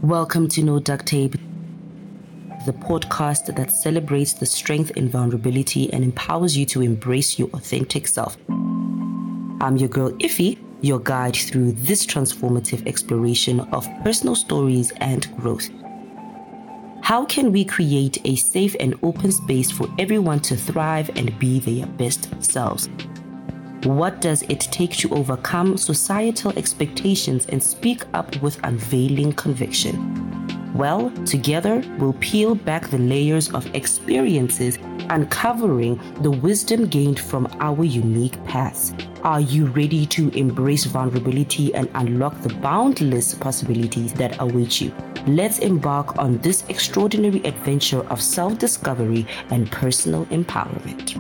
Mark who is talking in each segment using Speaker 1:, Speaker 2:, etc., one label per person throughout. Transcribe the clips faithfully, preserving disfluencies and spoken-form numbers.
Speaker 1: Welcome to No Duct Tape, the podcast that celebrates the strength in vulnerability and empowers you to embrace your authentic self. I'm your girl Iffy, your guide through this transformative exploration of personal stories and growth. How can we create a safe and open space for everyone to thrive and be their best selves? What does it take to overcome societal expectations and speak up with unveiling conviction? Well, together we'll peel back the layers of experiences, uncovering the wisdom gained from our unique paths. Are you ready to embrace vulnerability and unlock the boundless possibilities that await you? Let's embark on this extraordinary adventure of self-discovery and personal empowerment.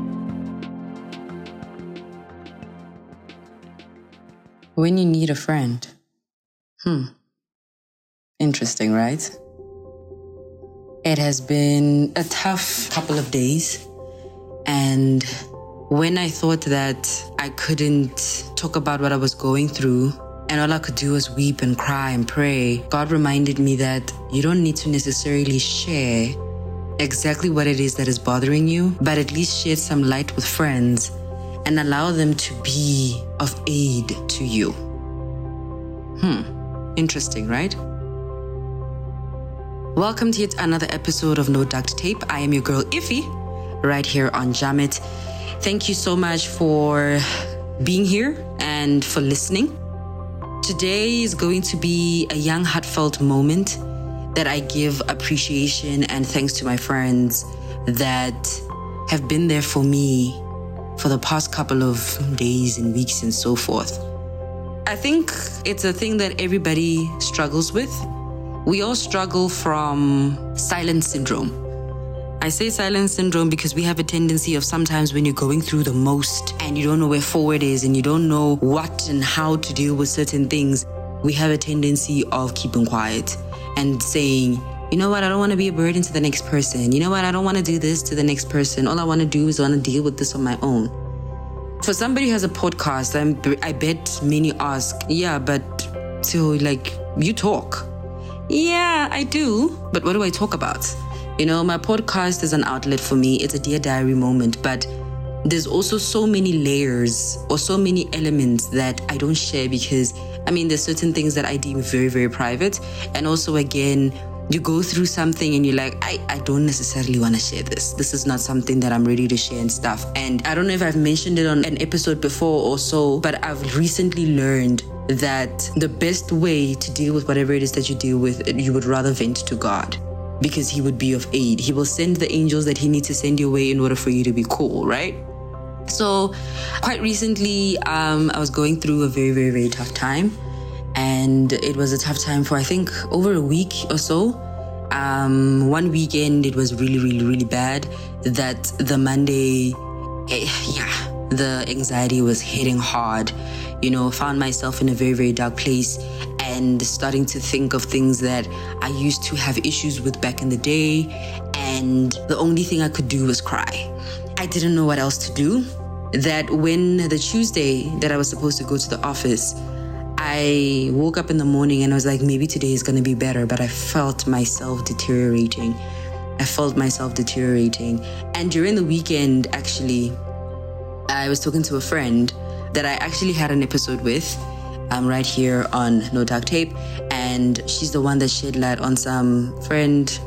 Speaker 2: When you need a friend. Hmm. Interesting, right? It has been a tough couple of days. And when I thought that I couldn't talk about what I was going through, and all I could do was weep and cry and pray, God reminded me that you don't need to necessarily share exactly what it is that is bothering you, but at least shed some light with friends and allow them to be of aid to you. Hmm, interesting, right? Welcome to yet another episode of No Duct Tape. I am your girl Iffy, right here on Jamit. Thank you so much for being here and for listening. Today is going to be a young, heartfelt moment that I give appreciation and thanks to my friends that have been there for me for the past couple of days and weeks and so forth. I think it's a thing that everybody struggles with. We all struggle from silent syndrome. I say silent syndrome because we have a tendency of sometimes when you're going through the most and you don't know where forward is and you don't know what and how to deal with certain things, we have a tendency of keeping quiet and saying, you know what, I don't want to be a burden to the next person. You know what, I don't want to do this to the next person. All I want to do is I want to deal with this on my own. For somebody who has a podcast, I'm, I bet many ask, yeah, but so like, you talk. Yeah, I do. But what do I talk about? You know, my podcast is an outlet for me. It's a Dear Diary moment, but there's also so many layers or so many elements that I don't share because, I mean, there's certain things that I deem very, very private. And also, again, you go through something and you're like, I, I don't necessarily want to share this. This is not something that I'm ready to share and stuff. And I don't know if I've mentioned it on an episode before or so, but I've recently learned that the best way to deal with whatever it is that you deal with, you would rather vent to God because he would be of aid. He will send the angels that he needs to send your way in order for you to be cool, right? So quite recently, um, I was going through a very, very, very tough time. And it was a tough time for, I think, over a week or so. Um, one weekend, it was really, really, really bad. That the Monday, eh, yeah, the anxiety was hitting hard. You know, found myself in a very, very dark place and starting to think of things that I used to have issues with back in the day. And the only thing I could do was cry. I didn't know what else to do. That when the Tuesday that I was supposed to go to the office, I woke up in the morning and I was like, maybe today is going to be better, but I felt myself deteriorating. I felt myself deteriorating. And during the weekend, actually, I was talking to a friend that I actually had an episode with um, right here on No Duct Tape. And she's the one that shed light on some friend.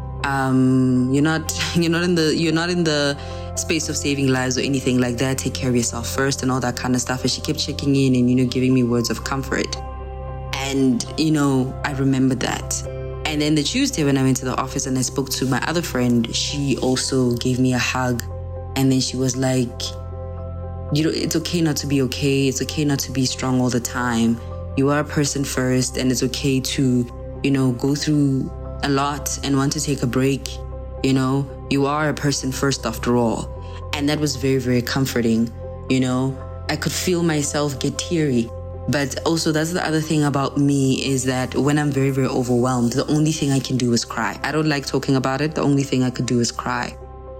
Speaker 2: Um, you're not, you're not in the, you're not in the space of saving lives or anything like that. Take care of yourself first and all that kind of stuff. And she kept checking in and, you know, giving me words of comfort. And, you know, I remembered that. And then the Tuesday when I went to the office and I spoke to my other friend, she also gave me a hug. And then she was like, you know, it's okay not to be okay. It's okay not to be strong all the time. You are a person first, and it's okay to, you know, go through a lot and want to take a break. You know, you are a person first after all. And that was very, very comforting. You know, I could feel myself get teary. But also that's the other thing about me is that when I'm very, very overwhelmed, the only thing I can do is cry. I don't like talking about it. The only thing I could do is cry.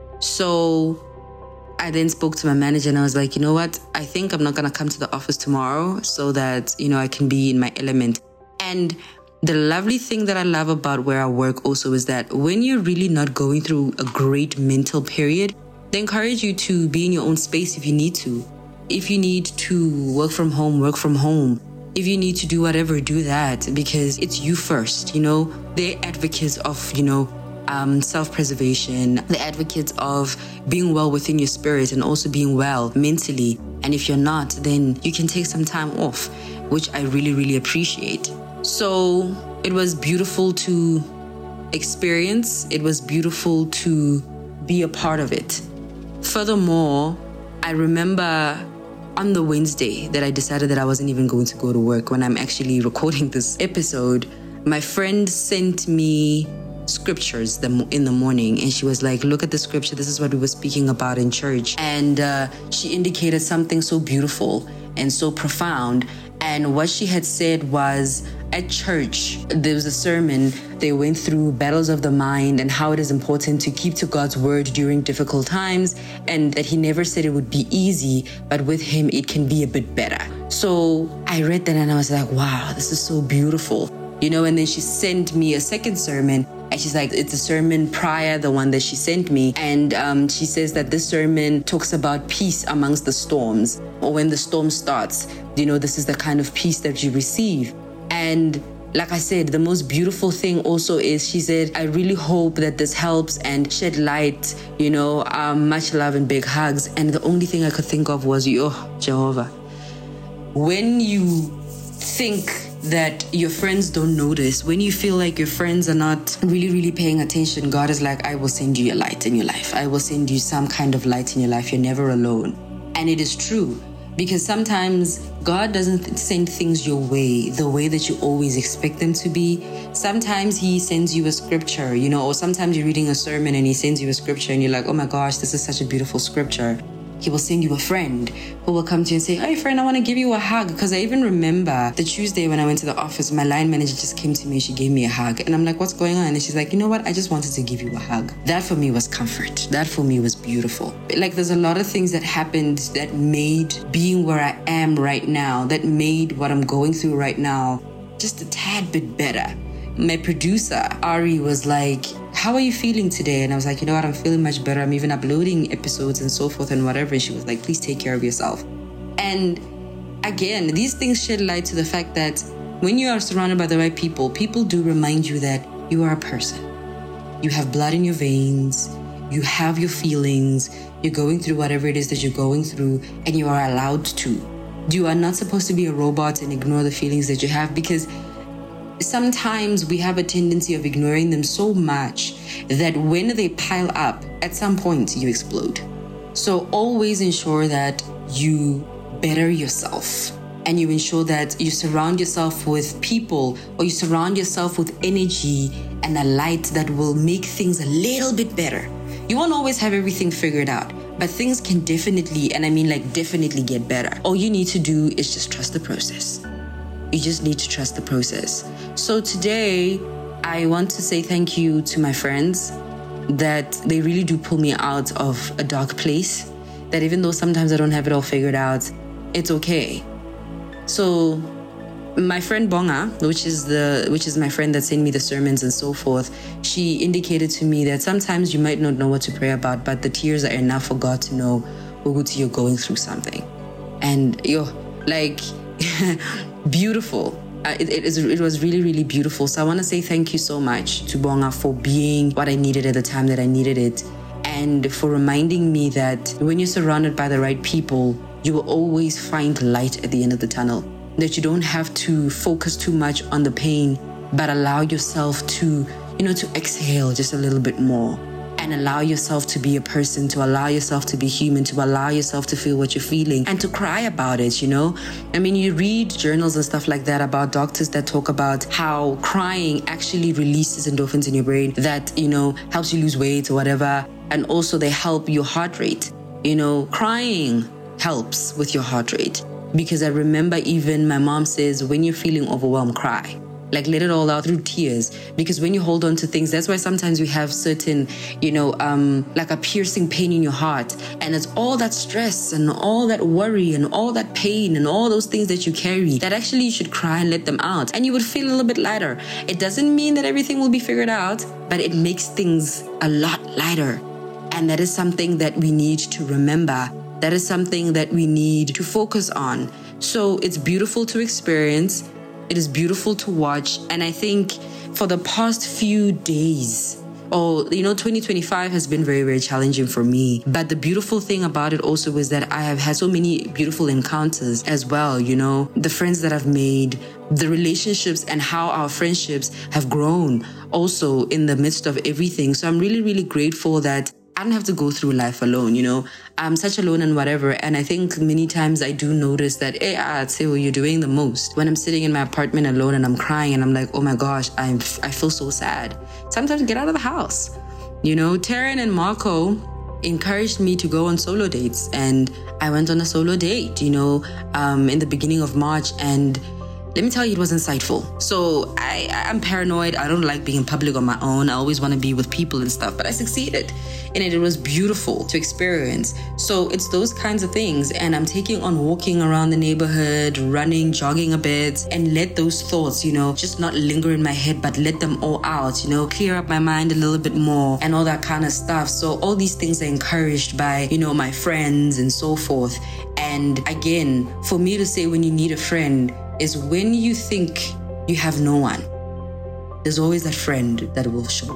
Speaker 2: So I then spoke to my manager and I was like, you know what? I think I'm not going to come to the office tomorrow so that, you know, I can be in my element. And The lovely thing that I love about where I work also is that when you're really not going through a great mental period, they encourage you to be in your own space if you need to. If you need to work from home, work from home. If you need to do whatever, do that, because it's you first, you know. They're advocates of, you know, um, self-preservation. They're advocates of being well within your spirit and also being well mentally. And if you're not, then you can take some time off, which I really, really appreciate. So it was beautiful to experience. It was beautiful to be a part of it. Furthermore, I remember on the Wednesday that I decided that I wasn't even going to go to work, when I'm actually recording this episode, my friend sent me scriptures in the morning, and she was like, look at the scripture. This is what we were speaking about in church. And uh, she indicated something so beautiful and so profound. And what she had said was, at church, there was a sermon. They went through battles of the mind and how it is important to keep to God's word during difficult times, and that he never said it would be easy, but with him, it can be a bit better. So I read that and I was like, wow, this is so beautiful. You know, and then she sent me a second sermon, and she's like, it's a sermon prior, the one that she sent me. And um, she says that this sermon talks about peace amongst the storms, or when the storm starts, you know, this is the kind of peace that you receive. And like I said, the most beautiful thing also is, she said, I really hope that this helps and shed light, you know, um, much love and big hugs. And the only thing I could think of was, oh, Jehovah. When you think that your friends don't notice, when you feel like your friends are not really, really paying attention, God is like, I will send you a light in your life. I will send you some kind of light in your life. You're never alone. And it is true. Because sometimes God doesn't send things your way the way that you always expect them to be. Sometimes he sends you a scripture, you know, or sometimes you're reading a sermon and he sends you a scripture and you're like, oh my gosh, this is such a beautiful scripture. He will send you a friend who will come to you and say, hey friend, I want to give you a hug. Because I even remember the Tuesday when I went to the office, my line manager just came to me, she gave me a hug. And I'm like, what's going on? And she's like, you know what? I just wanted to give you a hug. That for me was comfort. That for me was beautiful. Like, there's a lot of things that happened that made being where I am right now, that made what I'm going through right now just a tad bit better. My producer, Ari, was like, how are you feeling today? And I was like, you know what? I'm feeling much better. I'm even uploading episodes and so forth and whatever. And she was like, please take care of yourself. And again, these things shed light to the fact that when you are surrounded by the right people, people do remind you that you are a person. You have blood in your veins. You have your feelings. You're going through whatever it is that you're going through, and you are allowed to. You are not supposed to be a robot and ignore the feelings that you have, because sometimes we have a tendency of ignoring them so much that when they pile up, at some point you explode. So always ensure that you better yourself, and you ensure that you surround yourself with people, or you surround yourself with energy and a light that will make things a little bit better. You won't always have everything figured out, but things can definitely, and I mean like definitely, get better. All you need to do is just trust the process. You just need to trust the process. So today, I want to say thank you to my friends, that they really do pull me out of a dark place, that even though sometimes I don't have it all figured out, it's okay. So my friend Bonga, which is the which is my friend that sent me the sermons and so forth, she indicated to me that sometimes you might not know what to pray about, but the tears are enough for God to know, Uguti, you're going through something. And yo, like, beautiful. Uh, it, it, is, it was really, really beautiful. So I want to say thank you so much to Bonga for being what I needed at the time that I needed it, and for reminding me that when you're surrounded by the right people, you will always find light at the end of the tunnel. That you don't have to focus too much on the pain, but allow yourself to, you know, to exhale just a little bit more, and allow yourself to be a person, to allow yourself to be human, to allow yourself to feel what you're feeling and to cry about it, you know? I mean, you read journals and stuff like that about doctors that talk about how crying actually releases endorphins in your brain that, you know, helps you lose weight or whatever. And also they help your heart rate. You know, crying helps with your heart rate. Because I remember even my mom says, when you're feeling overwhelmed, cry. Like, let it all out through tears. Because when you hold on to things, that's why sometimes you have certain, you know, um, like a piercing pain in your heart. And it's all that stress and all that worry and all that pain and all those things that you carry that actually you should cry and let them out. And you would feel a little bit lighter. It doesn't mean that everything will be figured out, but it makes things a lot lighter. And that is something that we need to remember. That is something that we need to focus on. So it's beautiful to experience. It is beautiful to watch. And I think for the past few days, oh, you know, twenty twenty-five has been very, very challenging for me. But the beautiful thing about it also is that I have had so many beautiful encounters as well. You know, the friends that I've made, the relationships and how our friendships have grown also in the midst of everything. So I'm really, really grateful that I don't have to go through life alone, you know. I'm such alone and whatever. And I think many times I do notice that, hey, I'd say, well, you're doing the most. When I'm sitting in my apartment alone and I'm crying and I'm like, oh my gosh, I'm, I feel so sad. Sometimes get out of the house. You know, Taryn and Marco encouraged me to go on solo dates. And I went on a solo date, you know, um, in the beginning of March. And let me tell you, it was insightful. So I, I'm paranoid. I don't like being in public on my own. I always want to be with people and stuff, but I succeeded in it. It was beautiful to experience. So it's those kinds of things. And I'm taking on walking around the neighborhood, running, jogging a bit, and let those thoughts, you know, just not linger in my head, but let them all out, you know, clear up my mind a little bit more and all that kind of stuff. So all these things are encouraged by, you know, my friends and so forth. And again, for me to say when you need a friend, is when you think you have no one, there's always that friend that will show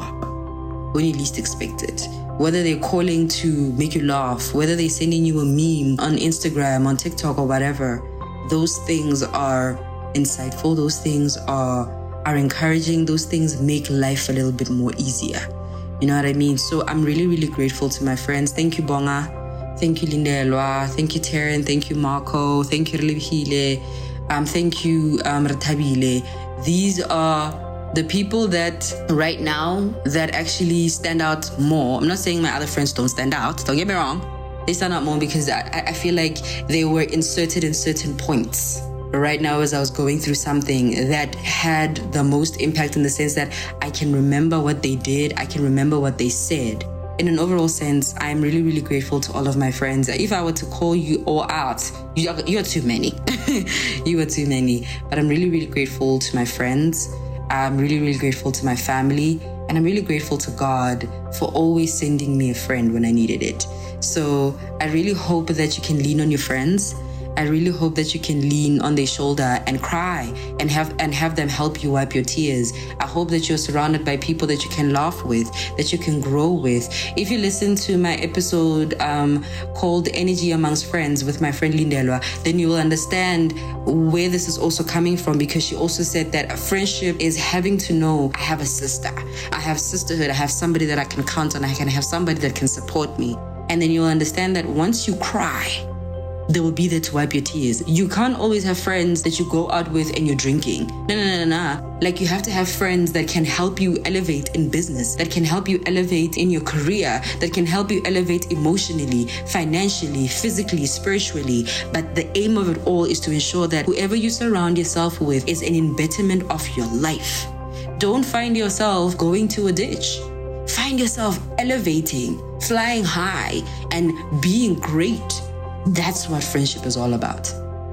Speaker 2: up when you least expect it. Whether they're calling to make you laugh, whether they're sending you a meme on Instagram, on TikTok or whatever, those things are insightful. Those things are, are encouraging. Those things make life a little bit more easier. You know what I mean? So I'm really, really grateful to my friends. Thank you, Bonga. Thank you, Lindelwa. Thank you, Taryn. Thank you, Marco. Thank you, Relebhile. Um, thank you, um, Ratabile. These are the people that right now that actually stand out more. I'm not saying my other friends don't stand out. Don't get me wrong. They stand out more because I, I feel like they were inserted in certain points. Right now, as I was going through something that had the most impact in the sense that I can remember what they did. I can remember what they said. In an overall sense, I'm really, really grateful to all of my friends. If I were to call you all out, you are, you are too many. You are too many. But I'm really, really grateful to my friends. I'm really, really grateful to my family. And I'm really grateful to God for always sending me a friend when I needed it. So I really hope that you can lean on your friends. I really hope that you can lean on their shoulder and cry and have and have them help you wipe your tears. I hope that you're surrounded by people that you can laugh with, that you can grow with. If you listen to my episode um, called Energy Amongst Friends with my friend Lindelwa, then you will understand where this is also coming from, because she also said that a friendship is having to know I have a sister, I have sisterhood, I have somebody that I can count on, I can have somebody that can support me. And then you'll understand that once you cry, they will be there to wipe your tears. You can't always have friends that you go out with and you're drinking. No, no, no, no, no. Like, you have to have friends that can help you elevate in business, that can help you elevate in your career, that can help you elevate emotionally, financially, physically, spiritually. But the aim of it all is to ensure that whoever you surround yourself with is an embetterment of your life. Don't find yourself going to a ditch. Find yourself elevating, flying high, and being great. That's what friendship is all about.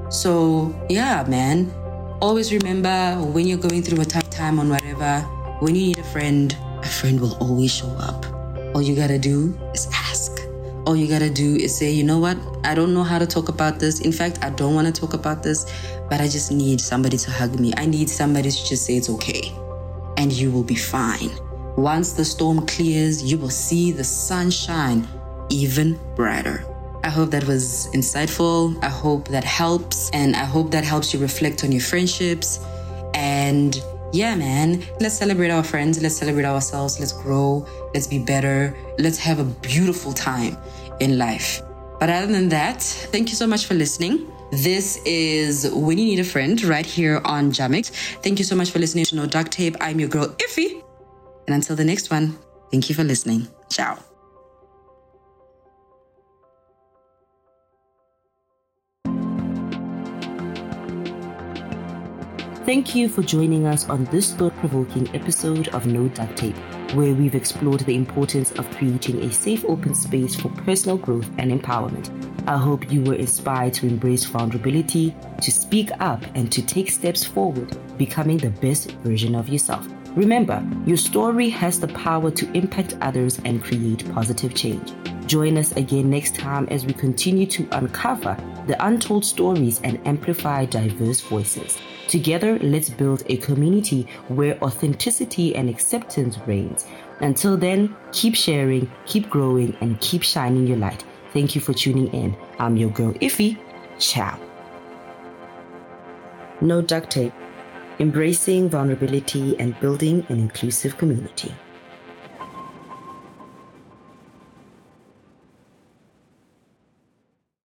Speaker 2: So yeah, man, always remember when you're going through a tough time on whatever, when you need a friend, a friend will always show up. All you gotta do is ask. All you gotta do is say, you know what? I don't know how to talk about this. In fact, I don't want to talk about this, but I just need somebody to hug me. I need somebody to just say it's okay. And you will be fine. Once the storm clears, you will see the sunshine even brighter. I hope that was insightful. I hope that helps. And I hope that helps you reflect on your friendships. And yeah, man, let's celebrate our friends. Let's celebrate ourselves. Let's grow. Let's be better. Let's have a beautiful time in life. But other than that, thank you so much for listening. This is When You Need a Friend right here on Jamit. Thank you so much for listening to No Duct Tape. I'm your girl, Iffy. And until the next one, thank you for listening. Ciao.
Speaker 1: Thank you for joining us on this thought-provoking episode of No Duct Tape, where we've explored the importance of creating a safe, open space for personal growth and empowerment. I hope you were inspired to embrace vulnerability, to speak up, and to take steps forward, becoming the best version of yourself. Remember, your story has the power to impact others and create positive change. Join us again next time as we continue to uncover the untold stories and amplify diverse voices. Together, let's build a community where authenticity and acceptance reigns. Until then, keep sharing, keep growing, and keep shining your light. Thank you for tuning in. I'm your girl, Iffy. Ciao. No Duct Tape. Embracing vulnerability and building an inclusive community.